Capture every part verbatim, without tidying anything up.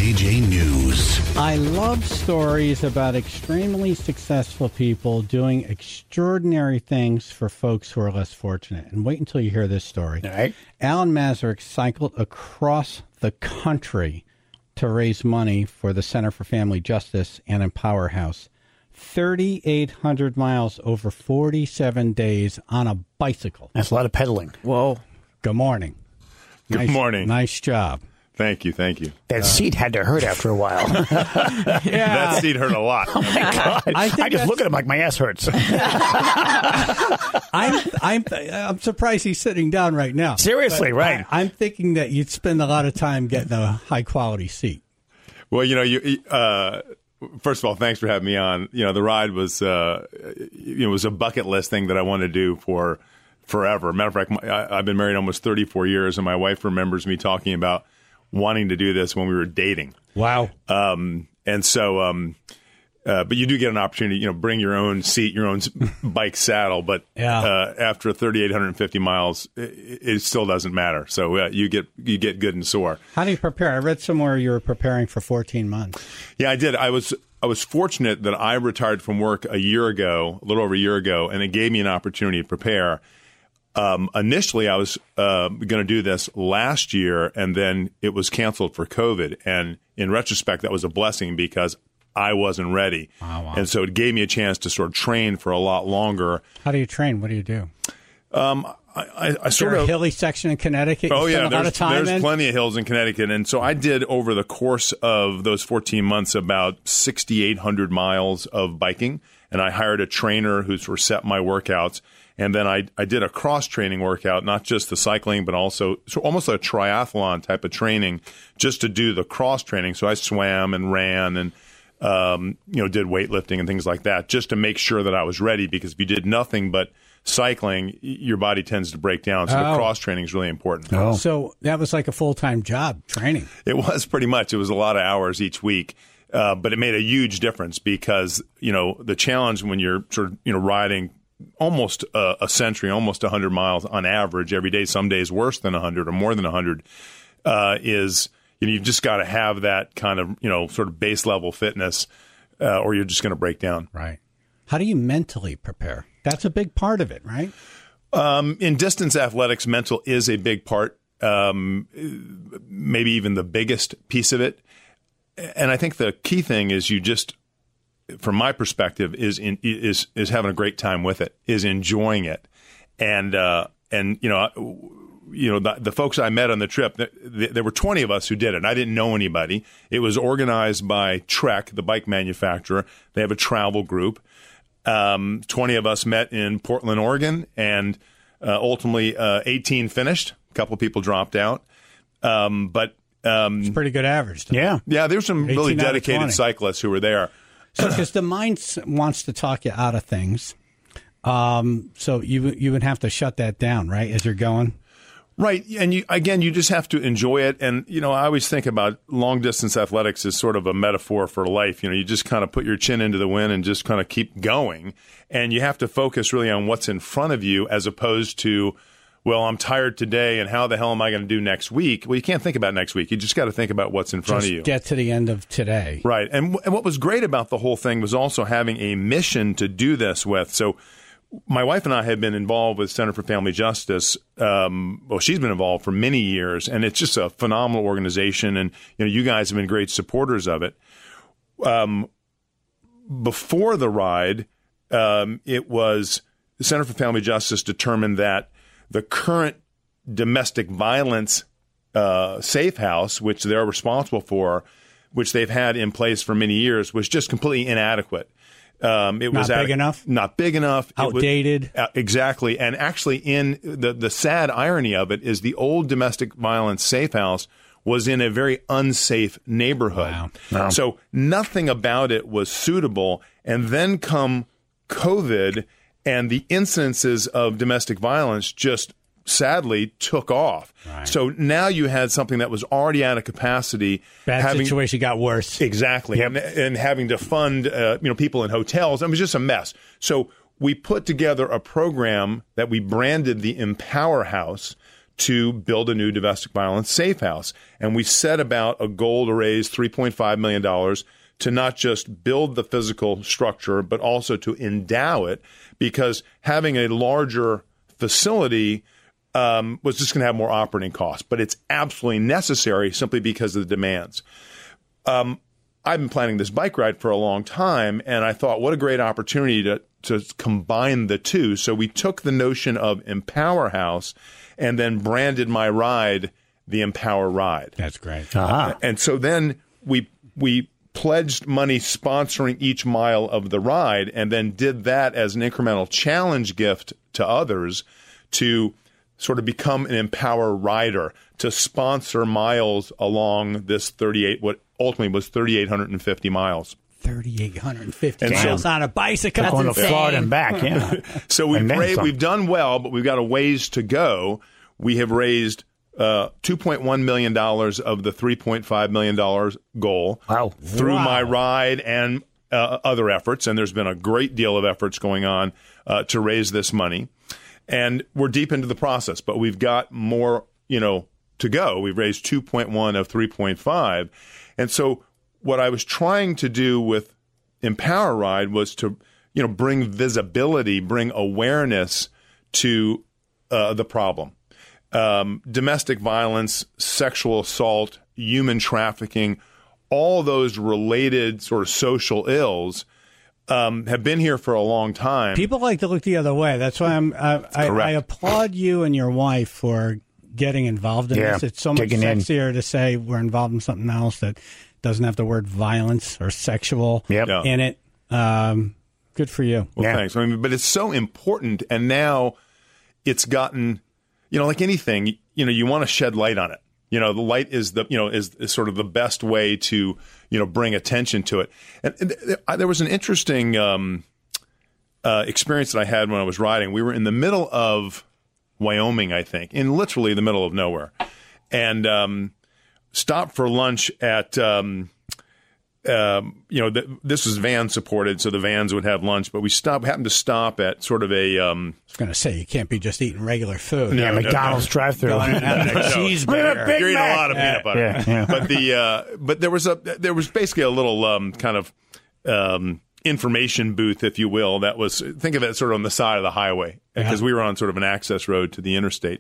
J J News. I love stories about extremely successful people doing extraordinary things for folks who are less fortunate. And wait until you hear this story. All right. Alan Mazurek cycled across the country to raise money for the Center for Family Justice and Empower House. thirty-eight hundred miles over forty-seven days on a bicycle. That's a lot of pedaling. Whoa. Good morning. Good nice, morning. Nice job. Thank you, thank you. That uh, seat had to hurt after a while. Yeah. That seat hurt a lot. Oh, my God. I, I just look at him like my ass hurts. I'm, I'm, I'm surprised he's sitting down right now. Seriously, but right. I, I'm thinking that you'd spend a lot of time getting a high-quality seat. Well, you know, you, uh, first of all, thanks for having me on. You know, the ride was, uh, you know, it was a bucket list thing that I wanted to do for forever. Matter of fact, my, I, I've been married almost thirty-four years, and my wife remembers me talking about wanting to do this when we were dating. Wow. Um, and so, um, uh, but you do get an opportunity, you know, bring your own seat, your own bike saddle. But yeah. uh, after three thousand eight hundred fifty miles, it, it still doesn't matter. So uh, you get you get good and sore. How do you prepare? I read somewhere you were preparing for fourteen months. Yeah, I did. I was I was fortunate that I retired from work a year ago, a little over a year ago, and it gave me an opportunity to prepare. Um, initially, I was uh, going to do this last year, and then it was canceled for COVID. And in retrospect, that was a blessing because I wasn't ready. Oh, wow. And so it gave me a chance to sort of train for a lot longer. How do you train? What do you do? Um, I, I, I sort there of a hilly section in Connecticut. You oh yeah, a lot there's, of time there's in? plenty of hills in Connecticut, and so I did over the course of those fourteen months about sixty-eight hundred miles of biking, and I hired a trainer who sort of set my workouts. And then I, I did a cross-training workout, not just the cycling, but also so almost a triathlon type of training just to do the cross-training. So I swam and ran and, um, you know, did weightlifting and things like that just to make sure that I was ready, because if you did nothing but cycling, your body tends to break down. So oh. the cross-training is really important. Oh. So that was like a full-time job, training. It was pretty much. It was a lot of hours each week. Uh, but it made a huge difference because, you know, the challenge when you're sort of, you know, riding almost a, a century, almost one hundred miles on average every day, some days worse than one hundred or more than one hundred, uh, is, you know, you've just got to have that kind of, you know, sort of base level fitness uh, or you're just going to break down. Right. How do you mentally prepare? That's a big part of it, right? Um, in distance athletics, mental is a big part, um, maybe even the biggest piece of it. And I think the key thing is you just, from my perspective, is in, is is having a great time with it, is enjoying it, and uh, and you know, you know the, the folks I met on the trip, th- th- there were twenty of us who did it. And I didn't know anybody. It was organized by Trek, the bike manufacturer. They have a travel group. Um, twenty of us met in Portland, Oregon, and uh, ultimately uh, eighteen finished. A couple of people dropped out, um, but um, it's a pretty good average. Yeah, yeah. There's some really dedicated cyclists who were there. So, because the mind wants to talk you out of things, um, so you you would have to shut that down, right, as you're going? Right, and you, again, you just have to enjoy it. And, you know, I always think about long-distance athletics as sort of a metaphor for life. You know, you just kind of put your chin into the wind and just kind of keep going. And you have to focus really on what's in front of you as opposed to, well, I'm tired today, and how the hell am I going to do next week? Well, you can't think about next week. You just got to think about what's in front just of you. Get to the end of today. Right. And, w- and what was great about the whole thing was also having a mission to do this with. So my wife and I have been involved with Center for Family Justice. Um, well, she's been involved for many years, and it's just a phenomenal organization. And, you know, you guys have been great supporters of it. Um, before the ride, um, it was the Center for Family Justice determined that the current domestic violence uh, safe house, which they're responsible for, which they've had in place for many years, was just completely inadequate. Um, it not was big ad- enough? Not big enough. Outdated? Was, uh, exactly. And actually, in the, the sad irony of it is the old domestic violence safe house was in a very unsafe neighborhood. Wow. Wow. So nothing about it was suitable. And then come COVID, and the incidences of domestic violence just sadly took off. Right. So now you had something that was already out of capacity. Bad having, situation got worse. Exactly. Yep. And, and having to fund uh, you know, people in hotels. It was just a mess. So we put together a program that we branded the Empower House to build a new domestic violence safe house. And we set about a goal to raise three point five million dollars to not just build the physical structure, but also to endow it, because having a larger facility um, was just going to have more operating costs. But it's absolutely necessary simply because of the demands. Um, I've been planning this bike ride for a long time, and I thought, what a great opportunity to, to combine the two. So we took the notion of Empower House and then branded my ride the Empower Ride. That's great. Uh-huh. And so then we we pledged money sponsoring each mile of the ride, and then did that as an incremental challenge gift to others to sort of become an Empower rider, to sponsor miles along this thirty-eight, what ultimately was three thousand eight hundred fifty miles. three thousand eight hundred fifty And miles so- on a bicycle. That's going to insane. Florida and back, yeah. So we've And then ra- some. we've done well, but we've got a ways to go. We have raised uh, two point one million dollars of the three point five million dollars goal Wow. through Wow. my ride and uh, other efforts. And there's been a great deal of efforts going on uh, to raise this money. And we're deep into the process, but we've got more, you know, to go. We've raised two point one of three point five. And so what I was trying to do with Empower Ride was to, you know, bring visibility, bring awareness to uh, the problem. Um, domestic violence, sexual assault, human trafficking, all those related sort of social ills um, have been here for a long time. People like to look the other way. That's why I'm. I, I, Correct. I applaud you and your wife for getting involved in Yeah, this. It's so much digging in. sexier to say we're involved in something else that doesn't have the word violence or sexual Yep. Yeah. in it. Um, good for you. Well, Yeah. thanks. I mean, but it's so important, and now it's gotten, you know, like anything, you know, you want to shed light on it. You know, the light is the, you know, is, is sort of the best way to, you know, bring attention to it. And, and th- I, there was an interesting um, uh, experience that I had when I was riding. We were in the middle of Wyoming, I think, in literally the middle of nowhere, and um, stopped for lunch at. Um, Um, you know, th- this was van supported, so the vans would have lunch. But we stopped, happened to stop at sort of a. Um, I was going to say you can't be just eating regular food. Yeah, no, McDonald's drive-through. Going and having a No. cheeseburger. Big you're eating a Mac. lot of peanut butter. Yeah, yeah. But the uh, but there was a there was basically a little um, kind of um, information booth, if you will, that was, think of it sort of on the side of the highway, because Yeah. we were on sort of an access road to the interstate.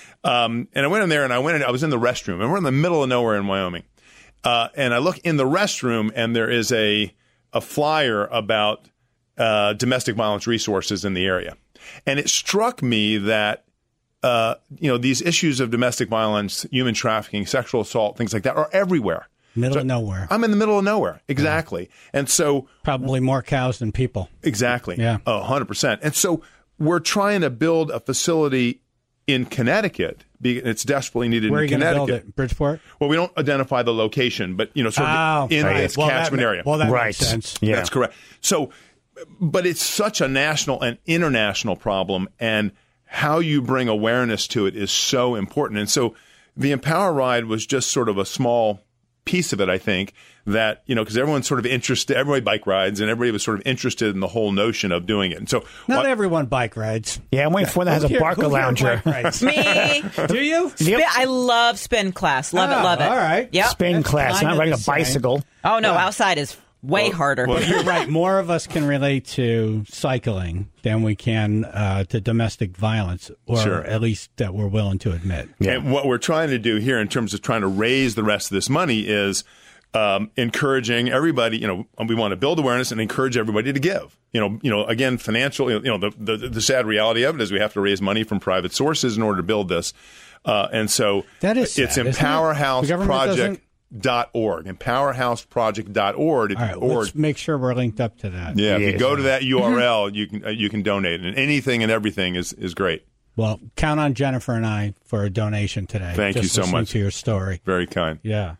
Um, and I went in there and I went in, I was in the restroom, and we're in the middle of nowhere in Wyoming. Uh, and I look in the restroom, and there is a a flyer about uh, domestic violence resources in the area. And it struck me that uh, you know, these issues of domestic violence, human trafficking, sexual assault, things like that are everywhere. Middle So of nowhere. I'm in the middle of nowhere, exactly. And so, Probably more cows than people. exactly, Yeah. oh, one hundred percent. And so we're trying to build a facility in Connecticut. Be- It's desperately needed Where are in you going to build Connecticut. it? Bridgeport? Well, we don't identify the location, but, you know, sort of Oh, in right. this Well, that catchment ma- area. Well, that Right. makes sense. Yeah. That's correct. So, but it's such a national and international problem, and how you bring awareness to it is so important. And so the Empower Ride was just sort of a small piece of it, I think, that, you know, because everyone's sort of interested, everybody bike rides, and everybody was sort of interested in the whole notion of doing it. And so, Not what- everyone bike rides. Yeah, I'm waiting for one that has a Who here- Barker who here lounger. bike rides? Me. Do you? Spin, I love spin class. Love Oh, it, love it. all right. Yep. Spin That's class, kind not of riding the a same. bicycle. Oh, no, outside is way harder. well, You're right. More of us can relate to cycling than we can uh, to domestic violence, or Sure. at least that we're willing to admit. Yeah. And what we're trying to do here in terms of trying to raise the rest of this money is um, encouraging everybody, you know, we want to build awareness and encourage everybody to give. You know, you know, again, financial, you know, the, the, the sad reality of it is we have to raise money from private sources in order to build this. Uh, and so That is sad, it's isn't it? empower The house government project dot org, empower house project dot org. All right, let's make sure we're linked up to that. Yeah, if you Yes. go to that U R L, you can uh, you can donate, and anything and everything is, is great. Well, count on Jennifer and I for a donation today. Thank you just so listening much. to your story. Very kind. Yeah.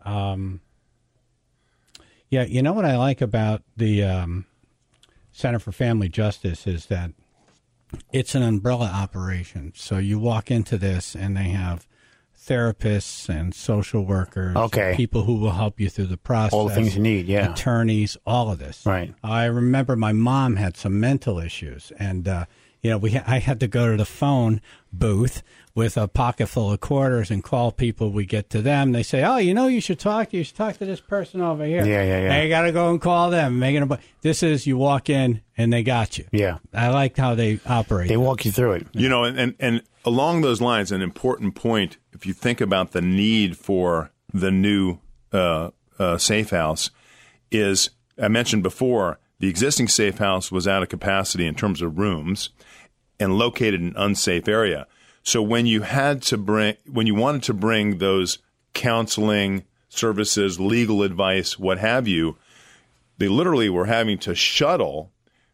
Um, yeah, you know what I like about the um, Center for Family Justice is that it's an umbrella operation. So you walk into this and they have therapists and social workers, Okay. people who will help you through the process. All the things you need, yeah. Attorneys, all of this. Right. I remember my mom had some mental issues, and uh, you know, we ha- I had to go to the phone booth with a pocket full of quarters and call people. We get to them. They say, oh, you know, you should talk. You should talk to this person over here. Yeah, yeah, yeah. And you got to go and call them. Making a, this is you walk in and they got you. Yeah. I liked how they operate. They walk you through it. You know, and, and, and along those lines, an important point, if you think about the need for the new uh, uh, safe house, is I mentioned before, the existing safe house was out of capacity in terms of rooms and located in an unsafe area. So when you had to bring, when you wanted to bring those counseling services, legal advice, what have you, they literally were having to shuttle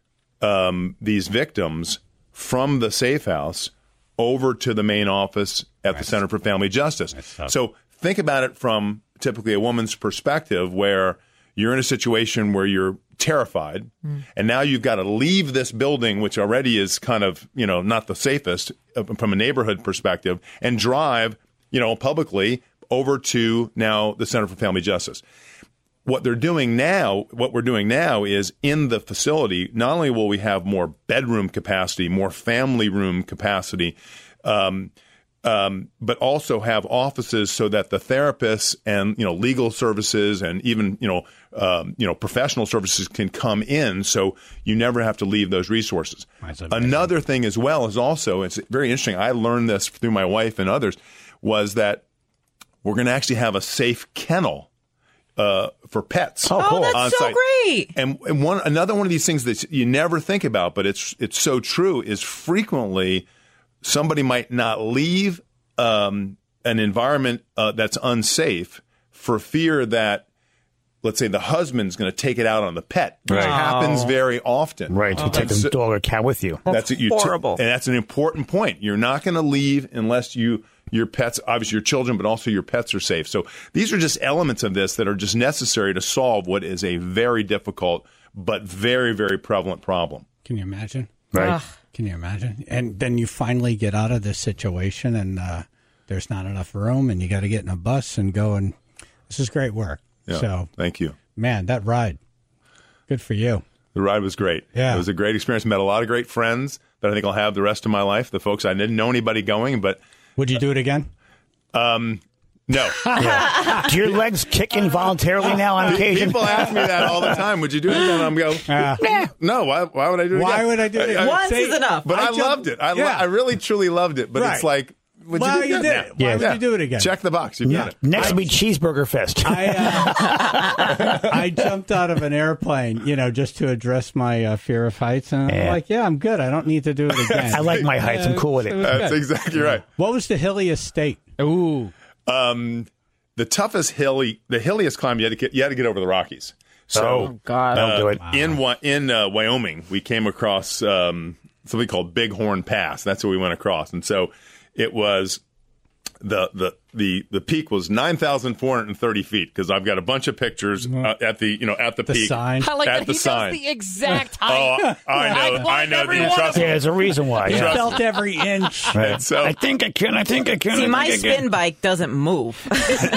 um, these victims from the safe house over to the main office at the Center for Family Justice. So think about it from typically a woman's perspective, where you're in a situation where you're terrified, mm. and now you've got to leave this building, which already is kind of, you know, not the safest from a neighborhood perspective, and drive, you know, publicly over to now the Center for Family Justice. What they're doing now, what we're doing now is in the facility, not only will we have more bedroom capacity, more family room capacity, um, Um, but also have offices so that the therapists and, you know, legal services and even, you know, um, you know, professional services can come in, so you never have to leave those resources. Another thing as well is also, it's very interesting, I learned this through my wife and others, was that we're going to actually have a safe kennel uh, for pets. Oh, cool. Oh, that's on so site. great. And, and one another one of these things that you never think about, but it's it's so true, is frequently somebody might not leave um, an environment uh, that's unsafe for fear that, let's say, the husband's going to take it out on the pet, which Right. happens very often. Right. You take And so- a dog or cat with you. that's it. You t- horrible. and that's an important point. You're not going to leave unless you your pets, obviously your children, but also your pets are safe. So these are just elements of this that are just necessary to solve what is a very difficult but very, very prevalent problem. Can you imagine? Right. Ugh. Can you imagine? And then you finally get out of this situation, and uh, there's not enough room, and you got to get in a bus and go. And this is great work. Yeah. So, Thank you. man, that ride, good for you. The ride was great. Yeah. It was a great experience. Met a lot of great friends that I think I'll have the rest of my life. The folks, I didn't know anybody going, but Would you do it again? um, no. Yeah. Do your legs kick involuntarily now on occasion? People ask me that all the time. Would you do it again? I'm going, Uh, Nah. no, why, why would I do it Why again? would I do it? I- I- Once See, is enough. But I, jumped- loved it. I, lo- yeah. I really, truly loved it. But Right. it's like, would Well, you do you it did again? it. Why would you do it again? Check the box. You've Yeah. done it. Next will be Cheeseburger Fest. I uh, I jumped out of an airplane, you know, just to address my uh, fear of heights, and I'm Yeah. like, yeah, I'm good. I don't need to do it again. I like my heights. I'm cool with it it. was That's good. exactly right. What was the hilliest state? Ooh, Um, the toughest hilly, the hilliest climb you had to get, you had to get over the Rockies. So, Oh, God. Don't do it. in Wa- in uh, Wyoming, we came across um, something called Bighorn Pass. That's what we went across, and so it was the the the the peak was nine thousand four hundred thirty feet, because I've got a bunch of pictures uh, at the you know at the, the peak. sign. I like At that the he sign. knows the exact height. Oh, I know, like I know. every The, one trust of Yeah, there's a reason why. You Yeah. felt every inch. Right. So- I think I can. I think I can. See, I my think I can. spin bike doesn't move.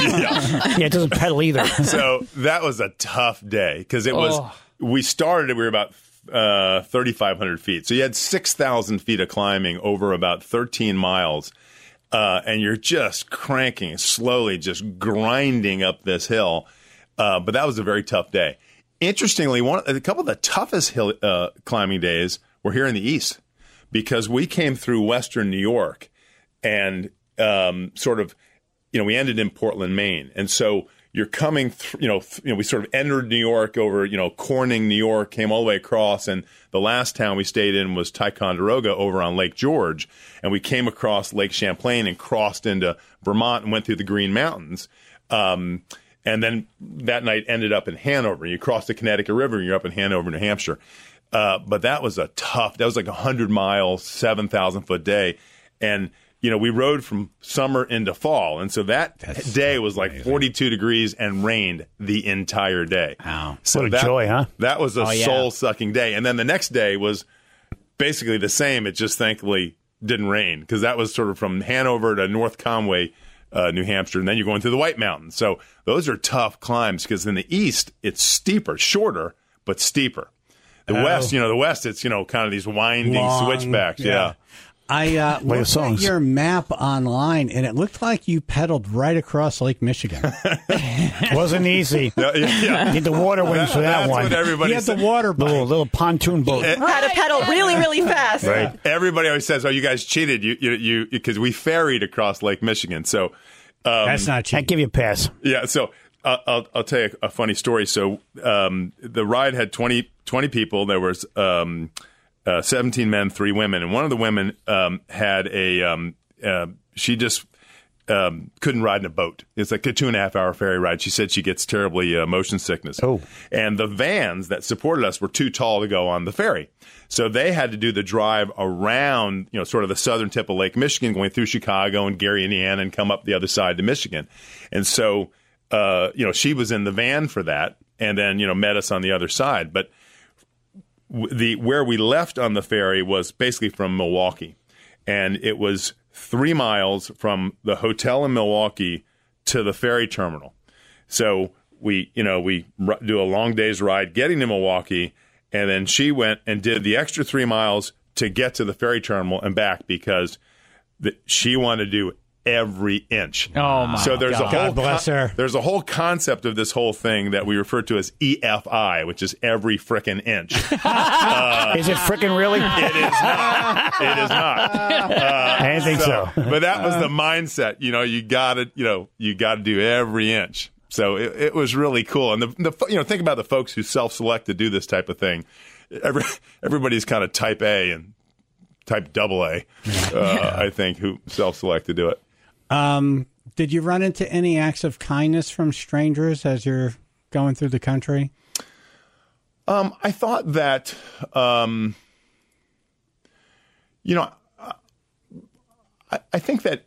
yeah. Yeah, it doesn't pedal either. So that was a tough day, because it was. Oh. We started. We were about uh, thirty-five hundred feet, so you had six thousand feet of climbing over about thirteen miles. Uh, and you're just cranking slowly, just grinding up this hill. Uh, but that was a very tough day. Interestingly, one a couple of the toughest hill uh, climbing days were here in the East, because we came through Western New York, and um, sort of, you know, we ended in Portland, Maine, and so you're coming through. You know, th- you know, we sort of entered New York over, you know, Corning, New York, came all the way across, and the last town we stayed in was Ticonderoga over on Lake George, and we came across Lake Champlain and crossed into Vermont and went through the Green Mountains. Um, and then that night ended up in Hanover. You cross the Connecticut River and you're up in Hanover, New Hampshire. Uh, but that was a tough, that was like a hundred mile, seven thousand foot day. And, you know, we rode from summer into fall. And so that That's day was like forty-two degrees and rained the entire day. Wow. So What a that, joy, huh? That was a Oh, yeah. soul sucking day. And then the next day was basically the same. It just thankfully didn't rain, because that was sort of from Hanover to North Conway, uh, New Hampshire, and then you're going through the White Mountains. So those are tough climbs, because in the east it's steeper, shorter, but steeper. The Oh. West, you know, the West, it's, you know, kind of these winding Long, switchbacks. yeah. Yeah. I uh, Like looked at songs. your map online, and it looked like you pedaled right across Lake Michigan. Wasn't easy. Yeah, yeah, yeah. Need the water wings for that That's one. what everybody You had the says. water Little bike. little pontoon boat. Had to pedal really, really fast. Right. Everybody always says, "Oh, you guys cheated." You, you, you, because we ferried across Lake Michigan. So, um, That's not I cheap. give you a pass. yeah. So, uh, I'll, I'll tell you a funny story. So, um, the ride had twenty, twenty people. There was um, uh, seventeen men, three women, and one of the women um, had a. Um, uh, she just um, couldn't ride in a boat. It's like a two and a half hour ferry ride. She said she gets terribly uh, motion sickness. Oh. And the vans that supported us were too tall to go on the ferry. So they had to do the drive around, you know, sort of the southern tip of Lake Michigan, going through Chicago and Gary, Indiana, and come up the other side to Michigan. And so, uh, you know, she was in the van for that and then, you know, met us on the other side. But w- the where we left on the ferry was basically from Milwaukee. And it was three miles from the hotel in Milwaukee to the ferry terminal. So we, you know, we r- do a long day's ride getting to Milwaukee, and then she went and did the extra three miles to get to the ferry terminal and back because the, she wanted to do every inch. Oh, my So there's a God. whole God bless her. there's a whole concept of this whole thing that we refer to as E F I, which is every frickin' inch. Is it frickin' really? It is not. It is not. I didn't think so. But that was the mindset. You know, you got to, you know, you got to do every inch. So it, it was really cool. And the, the, you know, think about the folks who self-select to do this type of thing. Every, everybody's kind of type A and type double A, uh, I think, who self-select to do it. Um, did you run into any acts of kindness from strangers as you're going through the country? Um, I thought that, um, you know, I, I think that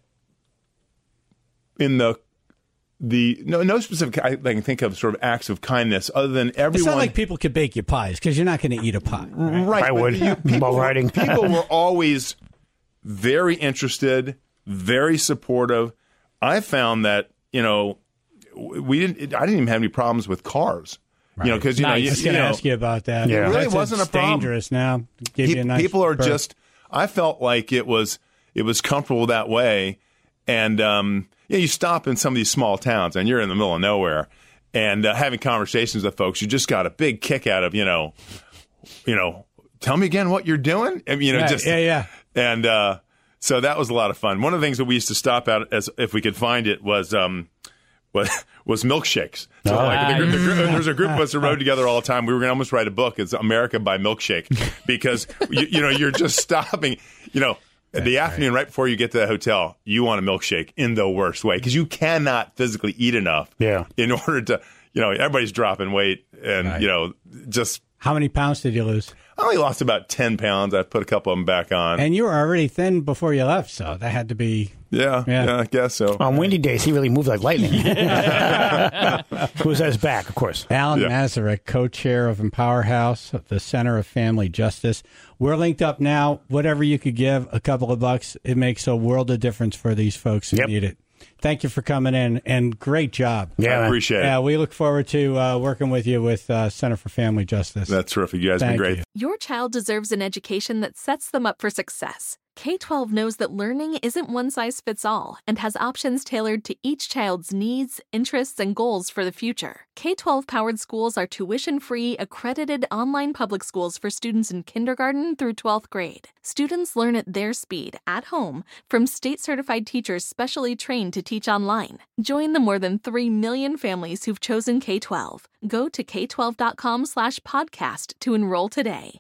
in the the no no specific I can think of sort of acts of kindness other than everyone. It's not like people could bake you pies because you're not going to eat a pie. Right? Right, I but would, you- people, while riding. people were always very interested, very supportive. I found that you know we didn't. I didn't even have any problems with cars. You know, because you know, I you, was you going to know, ask you about that. Yeah. It really That's wasn't a it's problem. dangerous now. Give Pe- you a nice people are berth. just. I felt like it was it was comfortable that way, and um, yeah, you stop in some of these small towns, and you're in the middle of nowhere, and uh, having conversations with folks, you just got a big kick out of you know, you know, tell me again what you're doing. I mean, you know, Yeah, just yeah, yeah. and uh, so that was a lot of fun. One of the things that we used to stop at, as if we could find it, was um, was was milkshakes. So like the, group- the, group- there's a group of us that rode together all the time. We were going to almost write a book. It's America by Milkshake because you, you know you're just stopping. You know, the afternoon right before you get to the hotel, you want a milkshake in the worst way because you cannot physically eat enough. Yeah. In order to, you know, everybody's dropping weight and Right. you know just. How many pounds did you lose? I only lost about ten pounds. I put a couple of them back on. And you were already thin before you left, so that had to be. yeah, Yeah. yeah, I guess so. On windy days, he really moved like lightning. Who's at his back, of course. Alan Yeah. Mazurek, co-chair of Empower House, the Center of Family Justice. We're linked up now. Whatever you could give, a couple of bucks, it makes a world of difference for these folks who Yep. need it. Thank you for coming in, and great job. Yeah, I man. appreciate it. Yeah, we look forward to uh, working with you with uh, Center for Family Justice. That's terrific. You guys have Thank been great. you. Your child deserves an education that sets them up for success. K twelve knows that learning isn't one size fits all and has options tailored to each child's needs, interests, and goals for the future. K twelve powered schools are tuition-free, accredited online public schools for students in kindergarten through twelfth grade. Students learn at their speed, at home, from state-certified teachers specially trained to teach online. Join the more than three million families who've chosen K twelve. Go to k twelve dot com slash podcast to enroll today.